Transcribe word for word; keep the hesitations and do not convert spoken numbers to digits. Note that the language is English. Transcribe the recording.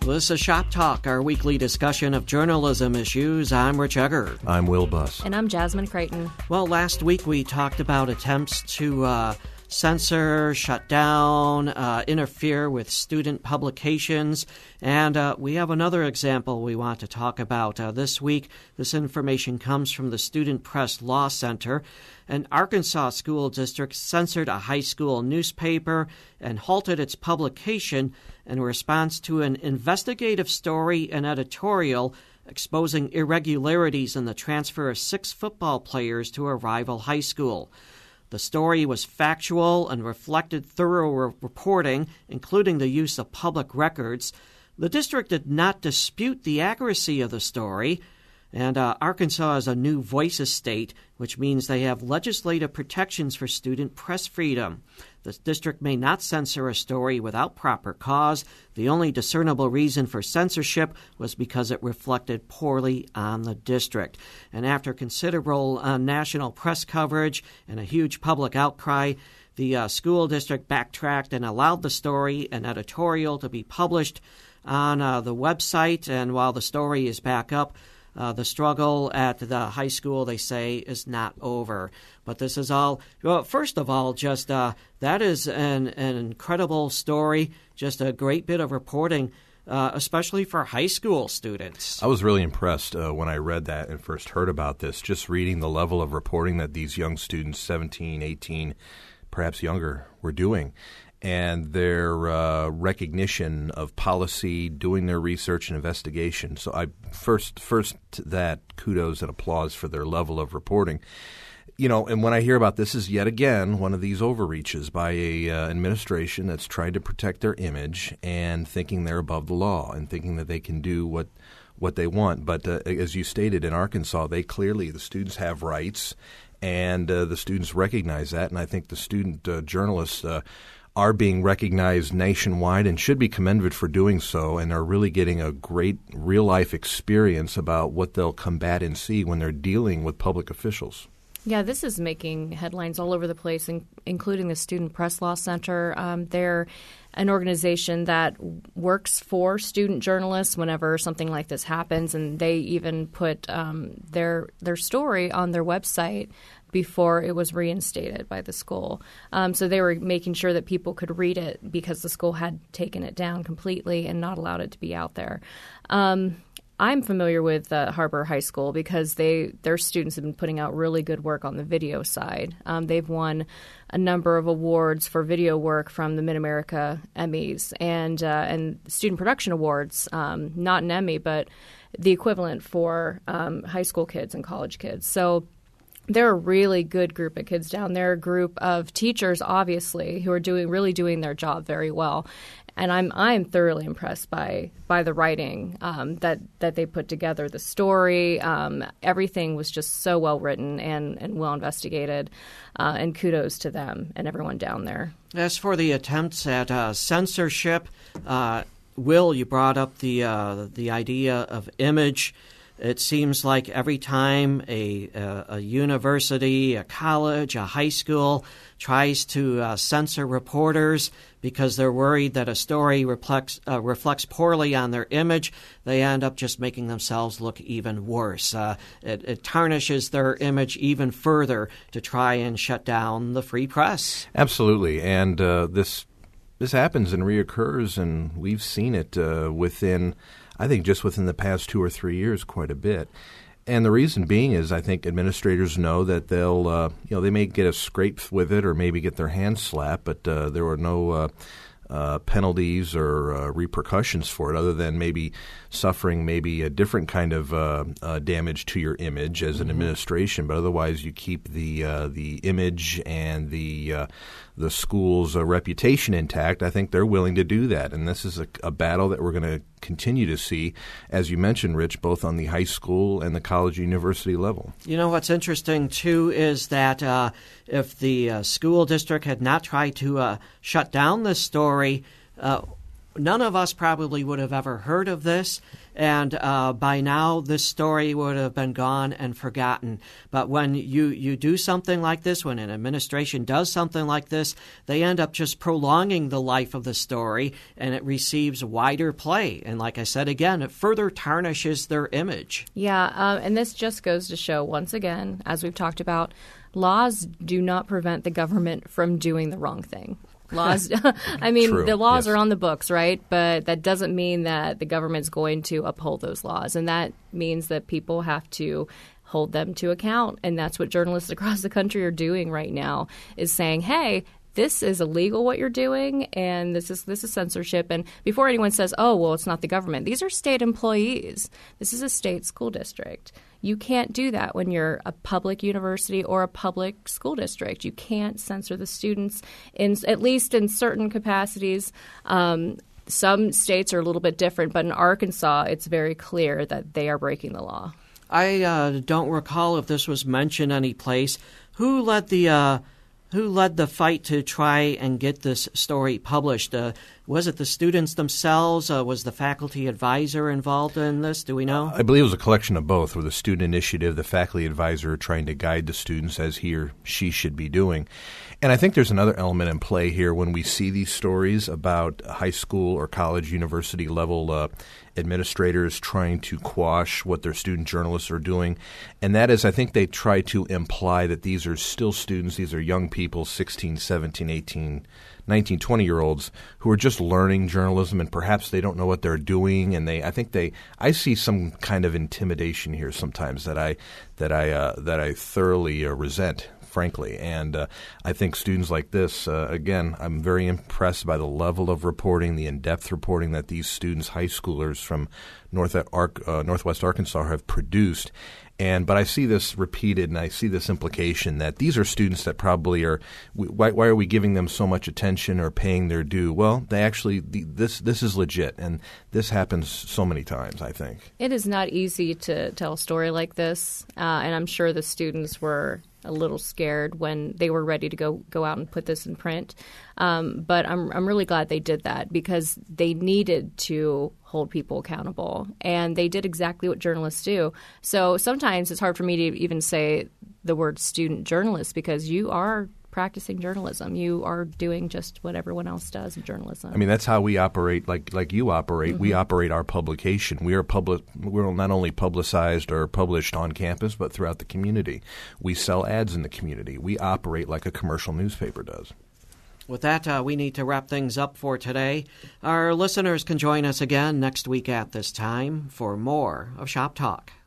This is Shop Talk, our weekly discussion of journalism issues. I'm Rich Egger. I'm Will Buss. And I'm Jasmine Creighton. Well, last week we talked about attempts to uh, censor, shut down, uh, interfere with student publications. And uh, we have another example we want to talk about. Uh, this week, this information comes from the Student Press Law Center. An Arkansas school district censored a high school newspaper and halted its publication in response to an investigative story and editorial exposing irregularities in the transfer of six football players to a rival high school. The story was factual and reflected thorough re- reporting, including the use of public records. The district did not dispute the accuracy of the story, and uh, Arkansas is a new voices state, which means they have legislative protections for student press freedom. The district may not censor a story without proper cause. The only discernible reason for censorship was because it reflected poorly on the district. And after considerable uh, national press coverage and a huge public outcry, the uh, school district backtracked and allowed the story and editorial to be published on uh, the website. And while the story is back up, Uh, the struggle at the high school, they say, is not over. But this is all, well, first of all, just uh, that is an, an incredible story, just a great bit of reporting, uh, especially for high school students. I was really impressed uh, when I read that and first heard about this, just reading the level of reporting that these young students, seventeen, eighteen, perhaps younger, were doing. And their uh, recognition of policy, doing their research and investigation. So I first, first that kudos and applause for their level of reporting. You know, and when I hear about this is yet again one of these overreaches by a uh, administration that's tried to protect their image and thinking they're above the law and thinking that they can do what what they want. But uh, as you stated, in Arkansas, they clearly, the students have rights, and uh, the students recognize that. And I think the student uh, journalists uh, are being recognized nationwide and should be commended for doing so, and are really getting a great real-life experience about what they'll combat and see when they're dealing with public officials. Yeah, this is making headlines all over the place, in, including the Student Press Law Center. Um, they're an organization that works for student journalists whenever something like this happens, and they even put um, their their story on their website before it was reinstated by the school. Um, so they were making sure that people could read it because the school had taken it down completely and not allowed it to be out there. Um, I'm familiar with uh, Harbor High School because they their students have been putting out really good work on the video side. Um, they've won a number of awards for video work from the Mid-America Emmys and uh, and Student Production Awards, um, not an Emmy, but the equivalent for um, high school kids and college kids. So they're a really good group of kids down there, a group of teachers, obviously, who are doing really doing their job very well. And I'm I'm thoroughly impressed by by the writing um, that that they put together. The story, um, everything was just so well written and, and well investigated. Uh, and kudos to them and everyone down there. As for the attempts at uh, censorship, uh, Will, you brought up the uh, the idea of image. It seems like every time a, a, a university, a college, a high school tries to uh, censor reporters because they're worried that a story reflects, uh, reflects poorly on their image, they end up just making themselves look even worse. Uh, it, it tarnishes their image even further to try and shut down the free press. Absolutely. And uh, this this happens and reoccurs, and we've seen it uh, within – I think just within the past two or three years quite a bit. And the reason being is I think administrators know that they'll, uh, you know, they may get a scrape with it or maybe get their hands slapped, but uh, there were no uh, uh, penalties or uh, repercussions for it other than maybe suffering maybe a different kind of uh, uh, damage to your image as an mm-hmm. administration. But otherwise you keep the uh, the image and the uh, the school's uh, reputation intact. I think they're willing to do that. And this is a, a battle that we're going to continue to see, as you mentioned, Rich, both on the high school and the college university level. You know, what's interesting, too, is that uh, if the uh, school district had not tried to uh, shut down this story, uh, none of us probably would have ever heard of this, and uh, by now this story would have been gone and forgotten. But when you, you do something like this, when an administration does something like this, they end up just prolonging the life of the story, and it receives wider play. And like I said again, it further tarnishes their image. Yeah, uh, and this just goes to show, once again, as we've talked about, laws do not prevent the government from doing the wrong thing. Laws, I mean, True. the laws Yes. are on the books, right? But that doesn't mean that the government's going to uphold those laws. And that means that people have to hold them to account. And that's what journalists across the country are doing right now, is saying, hey, this is illegal what you're doing, and this is this is censorship. And before anyone says, oh, well, it's not the government, these are state employees. This is a state school district. You can't do that when you're a public university or a public school district. You can't censor the students, in at least in certain capacities. Um, some states are a little bit different, but in Arkansas, it's very clear that they are breaking the law. I uh, don't recall if this was mentioned any place. Who led the uh, who led the fight to try and get this story published? Uh, was it the students themselves? Uh, was the faculty advisor involved in this? Do we know? I believe it was a collection of both, with the student initiative, the faculty advisor trying to guide the students as he or she should be doing. And I think there's another element in play here when we see these stories about high school or college, university level uh, administrators trying to quash what their student journalists are doing. And that is, I think they try to imply that these are still students, these are young people, sixteen, seventeen, eighteen, nineteen, twenty-year-olds who are just learning journalism, and perhaps they don't know what they're doing. And they, I think they, I see some kind of intimidation here sometimes that I, that I, uh, that I thoroughly uh, resent, frankly. And uh, I think students like this, uh, again, I'm very impressed by the level of reporting, the in-depth reporting that these students, high schoolers from North Ar- uh, Northwest Arkansas, have produced. And but I see this repeated, and I see this implication that these are students that probably are. Why, why are we giving them so much attention or paying their due? Well, they actually this this is legit, and this happens so many times. I think it is not easy to tell a story like this, uh, and I'm sure the students were a little scared when they were ready to go go out and put this in print. Um, but I'm I'm really glad they did that, because they needed to hold people accountable, and they did exactly what journalists do. So sometimes it's hard for me to even say the word student journalist, because you are practicing journalism. You are doing just what everyone else does in journalism. I mean, that's how we operate, like like you operate. Mm-hmm. We operate our publication. We are public. We're not only publicized or published on campus, but throughout the community. We sell ads in the community. We operate like a commercial newspaper does. With that, uh, we need to wrap things up for today. Our listeners can join us again next week at this time for more of Shop Talk.